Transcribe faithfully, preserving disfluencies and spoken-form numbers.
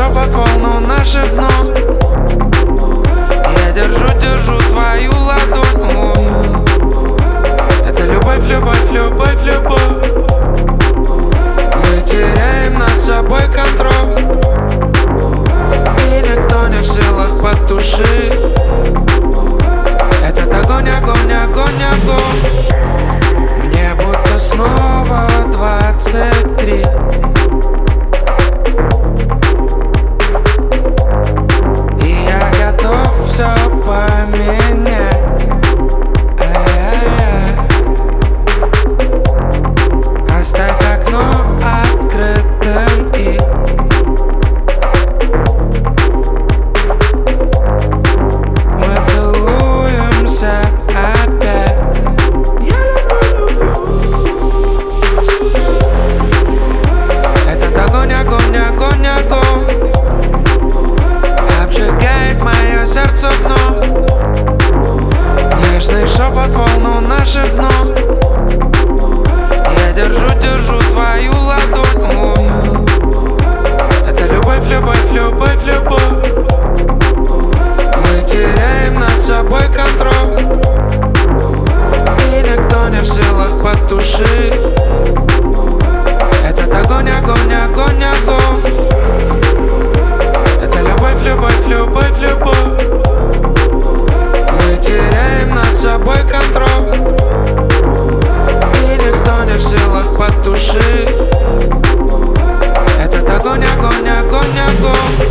шепот волну наших ног. Я держу, держу твою ладонь. Это любовь, любовь, любовь, любовь. Мы теряем над собой контроль, и никто не в силах потушить этот огонь, огонь, огонь, огонь. Мне будто снова двадцать три. И я готов все поменять. Ай-яй-яй. Оставь окно открытым и мы целуемся опять. Я люблю, люблю. Этот огонь, огонь, огонь, огонь обжигает мое сердце дно. Нежный шепот волну наших ног. Я держу, держу твою ладонь. Это любовь, любовь, любовь, любовь. Мы теряем над собой контроль, и никто не в силах потушить этот огонь, огонь, огонь, огонь. Это любовь, любовь, любовь, любовь. Мы теряем над собой контроль, и никто не в силах потушить этот огонь, огонь, огонь, огонь.